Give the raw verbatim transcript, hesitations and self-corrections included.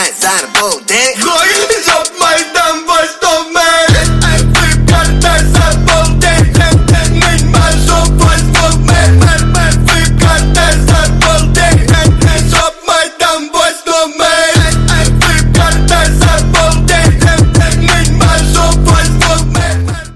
inside a boat, damn. Gooi eens op mijn damper, stop mij.